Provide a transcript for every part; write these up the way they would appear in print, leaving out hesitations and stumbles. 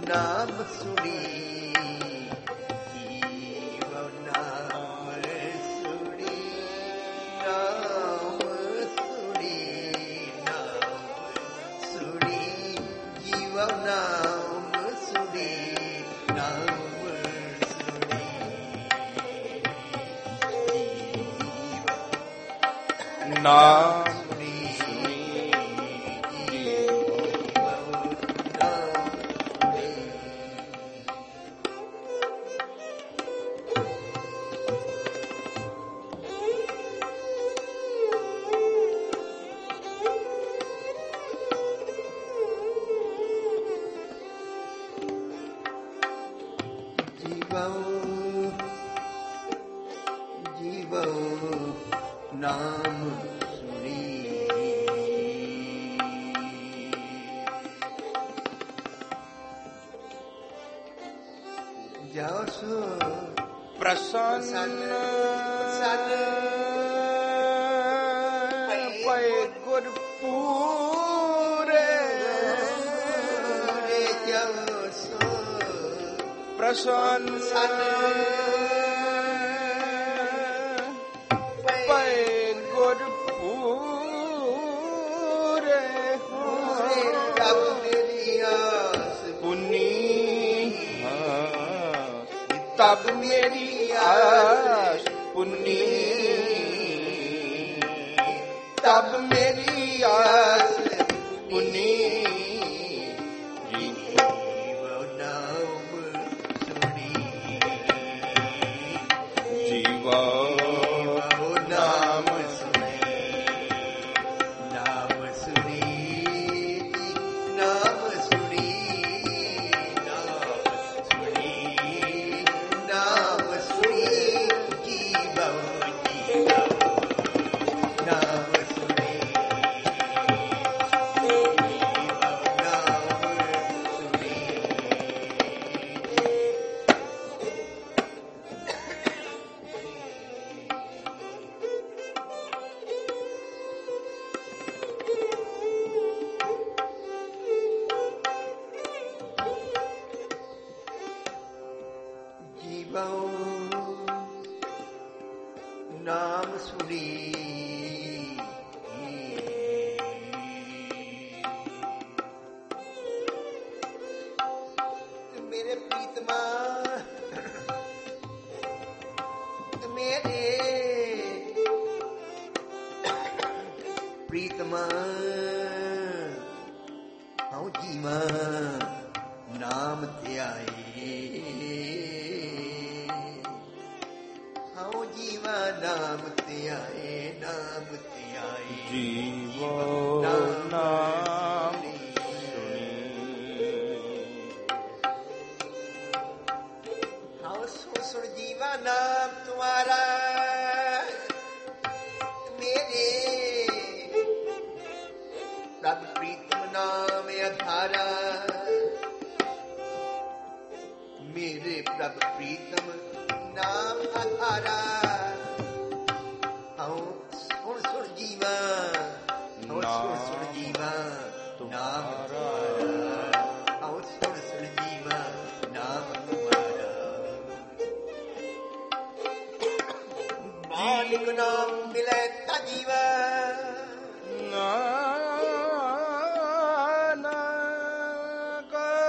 ਨਾਮ ਸੁਣੀ ਜੀਵ ਨਾਮ ਸੁਣੀ, ਨਾਮ ਸੁਣੀ, ਨਾਮ ਸੁਣੀ ਜੀਵ ਨਾਮ ਸੁਣੀ, ਨਾਮ ਸੁਣੀ ਨਾਮ ਨਾਮ ਸੁਣੀ ਜਸ ਪ੍ਰਸੰਨ ਪਏ ਗੁਰ ਪੂਰੇ, ਜਸ ਪ੍ਰਸੰਨ ਤਬ ਮੇਰੀ ਆਸ ਪੁੰਨੀ, ਤਬ ਮੇਰੀ ਆਸ ਪੁੰਨੀ ਜੀਵ ਨਾਮ ਸੁਣੀ, ਜੀਵ ਨਾਮ ਸੁਣੀ, ਨਾਮ ਸੁਣੀ, ਨਾਮ ਸੁਣੀ, ਨਾਮ ਸੁਣੀ ਜੀਵ ਨਾਮ ਸੁਣੀ, ਨਾਮ ਸੁਣੀ ਮੇਰੇ ਪ੍ਰੀਤਮਾ, ਮੇਰੇ ਪ੍ਰੀਤਮਾ ਹਉ ਜੀਵਾ ਨਾਮ ਧਿਆਏ, ਹਉ ਜੀਵਾ ਨਾਮ ਧਿਆਏ, ਨਾਮ ਧਿਆਏ ਜੀਵੋ ਨਾਮ ਸੁਣੀ, ਹਉ ਸੁਣ ਜੀਵਾ ਨਾਮ ਤੁਮਾਰਾ ਮੇਰੇ ਪ੍ਰਭ ਪ੍ਰੀਤਮ ਨਾਮ ਅਧਾਰਾ, ਮੇਰੇ ਪ੍ਰਭ ਪ੍ਰੀਤਮ ਨਾਮ ਅਧਾਰਾ ਹਉ ਸੁਣ ਜੀਵਾ, ਹਉ ਸੁਣ ਜੀਵਾ ਨਾਮ ਤੁਮਾਰਾ, ਹਉ ਸੁਣ ਜੀਵਾ ਨਾਮ ਤੁਮਾਰਾ, ਨਾਨਕ ਨਾਮ ਮਿਲੇ ਤਾ ਜੀਵਾ, ਨਾਨਕ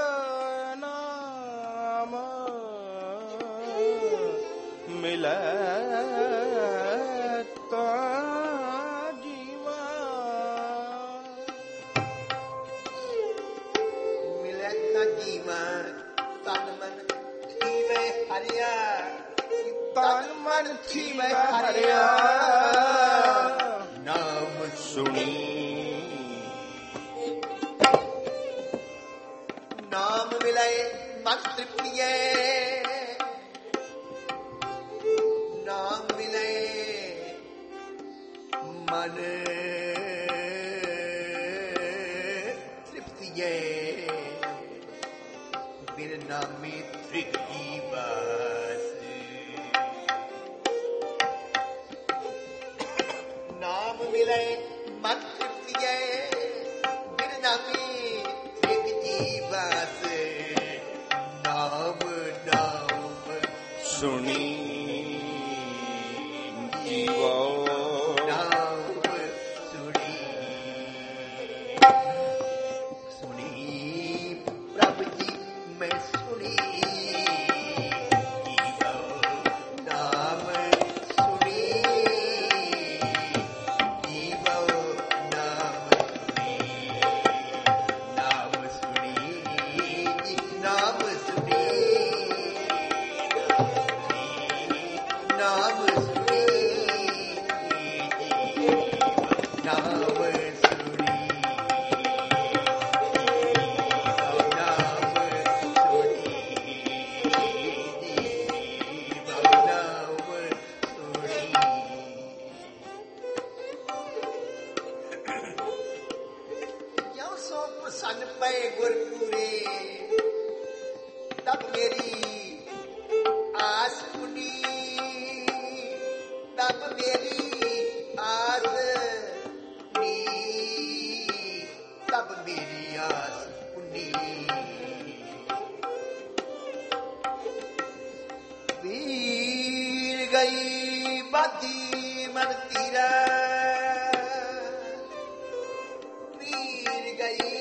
ਨਾਮ ਮਿਲੈ ਤਾ ਜੀਵਾ, ਮਿਲੇ ਤਾ ਜੀਵਾ ਤਨ ਮਨ ਥੀਵੇ ਹਰਿਆ, ਤਨ ਮਨ ਥੀਵੇ ਹਰਿਆ ਨਾਮ ਸੁਣੀ, ਨਾਮ ਮਿਲੇ ਮਨ ਤ੍ਰਿਪਤੀਏ, ਨਾਮ ਮਿਲੇ ਮਨ ਤ੍ਰਿਪਤੀਏ, ਬਿਨ ਨਾਮੀ ਤ੍ਰਿਪਤੀ ਬਾਸ, ਨਾਮ ਮਿਲੇ ਮਨ ਤ੍ਰਿਪਤੀਏ, ਬਿਨ ਨਾਮੀ ਤ੍ਰਿਪਤੀ ਬਾਸ, ਸੁਣੀ ਜੀਵੋ ਨਾਮ ਸੁਣੀ ਸੁਣੀ ਪ੍ਰਭ ਜੀ ਮੈਂ ਸੁਣੀ ਜੀਵੋ ਨਾਮ ਸੁਣੀ ਜੀਵੋ ਨਾਮ ਸੁਣੀ ਜੀ ਨਾਮ ਸੁਣੀ ਨਾਮ ਸੁਣੀ ਨਾਮ ਸੁਣੀ ਕਿਉਂ ਸੋ ਪ੍ਰਸੰਨ ਪਏ ਗੁਰਪੂਰੇ ਤਬ ਮੇਰੀ ਆਸ ਪੁਨੀ ਤਬ ਮੇਰੀ ਆਸ ਨੀ ਤਬ ਮੇਰੀ ਆਸ ਪੁਨੀ ਵੀਰ ਗਈ ਬਾਦੀ ਮਨ ਤੀਰਾ ਵੀਰ ਗਈ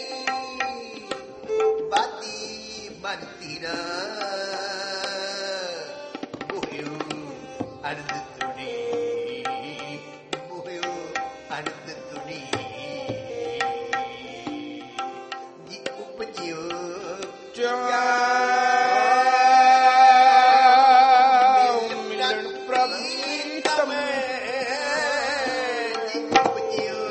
ਬਾਦੀ ਮਨ ਤੀਰਾ ਮੋਹਿਓ ਅਰਧ ਤੁਣੀ ਮੋਹਿਓ ਅਰਧ ਤੁਣੀ ਜੀ ਉਪਜਿਓ ਮਿਲਣ ਪ੍ਰਭ ਪ੍ਰੀਤਮ ਜੀ ਉਪਜਿਓ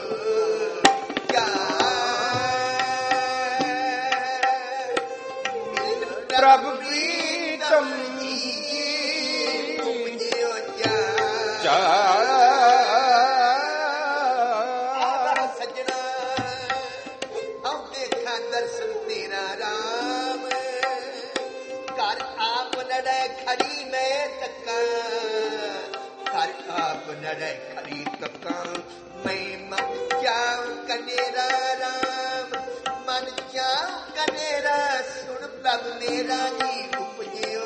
ਪ੍ਰਭ ਪ੍ਰੀਤਮ ਉਪਜਿਓ ਸੱਜਣਾ ਹਉ ਦੇਖਾਂ ਦਰਸ਼ਨ ਤੇਰਾ ਰਾਮ ਘਰ ਆਪ ਨੜੈ ਖਰੀ ਮੈਂ ਤੱਕਾਂ ਘਰ ਆਪ ਨੜੈ ਖਰੀ ਤੱਕਾਂ ਮੈਂ ਮਨ ਜਾਉ ਕਨੇਰਾ ਰਾਮ ਮਨ ਜਾਉ ਕਨੇਰਾ ਸੁਣ ਪ੍ਰਭ ਮੇਰਾ ਜੀ ਉਪਜਿਓ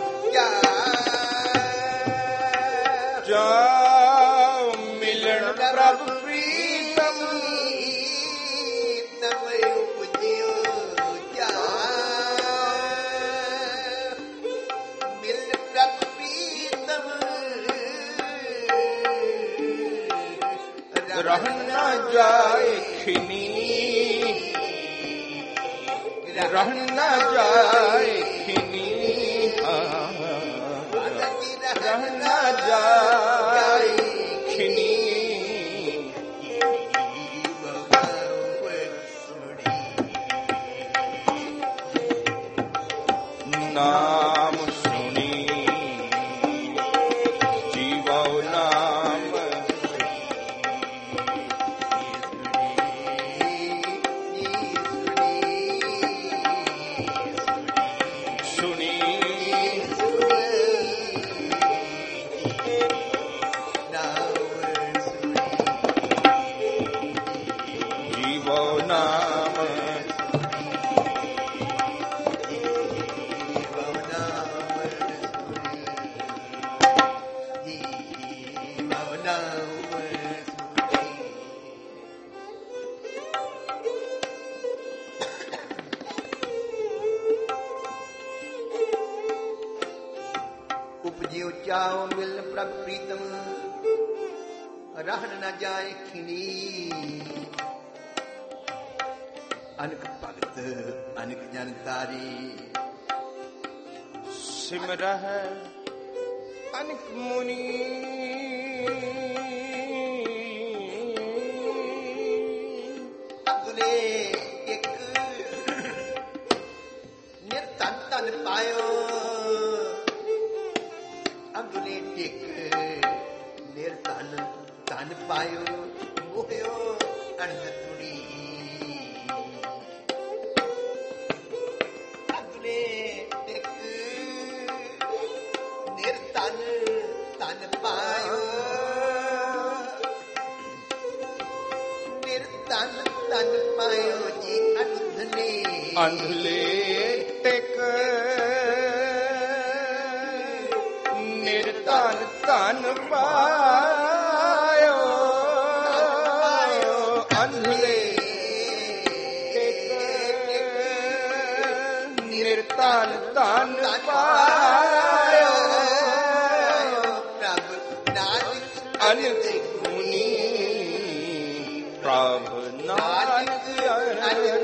ਜਾਉ ਮਿਲਣ ਪ੍ਰਭ ਪ੍ਰੀਤਮ ਤਮ ਉਪਜਿਓ ਮਿਲ ਪ੍ਰਭ ਪ੍ਰੀਤਮ ਰਹਿ ਨ ਜਾਏ ਖਿਨੀ ਰਹਿ ਨ ਜਾਏ ਖਿਨੀ ਰਹਿ ਨ ਜਾਏ ਖਿਨੀ ਨਾਮ ਸੁਣੀ ਜੀਵੋ ਨਾਮ ਸੁਣੀ ਜੀਵੋ ਨਾਮ ਉਪਜਿਓ ਚਾਉ ਮਿਲ ਪ੍ਰਭ ਪ੍ਰੀਤਮ ਰਹਿਣ ਨ ਜਾਏ ਖਿਨੀ ਅਨਕ ਭਗਤ ਅਨਕ ਜਨ ਤਾਰੀ ਸਿਮਰਹਿ ਅਨਕ ਮੁਨੀ ਅਗਲੇ ਇੱਕ ਨਿਰਧਨ ਧਨ ਪਾਇਓ ਅਗਲੇ ਇੱਕ ਨਿਰਧਨ ਧਨ ਪਾਇਓ ਮੋਹਿਓ ਅਰਧ ਤੁੜੀ ਅਗਲੇ ਇੱਕ ਨਿਰਧਨ ਧਨ ਪਾਇਓ ਨਿਰਧਨ ਧਨ ਪਾਇਓ ਜੀ ਅੰਧਲੇ ਅੰਧਲੇ ਟਿਕ ਪਾਇਓ ਅੰਧਲੇ ਨਿਰਤਨ ਧਨ ਪਾਇਓ ਪ੍ਰਭ ਨਾਨਕ ਅਨਿਤ ਮੁਨੀ ਪ੍ਰਭ ਨਾਨਕ ਅਨਿਤ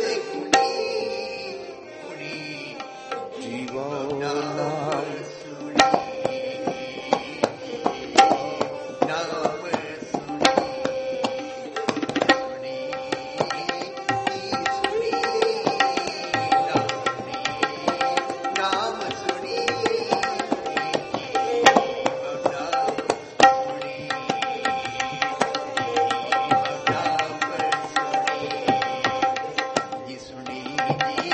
ਜੀਵੋ ਨਾਮ ਸੁਣੀ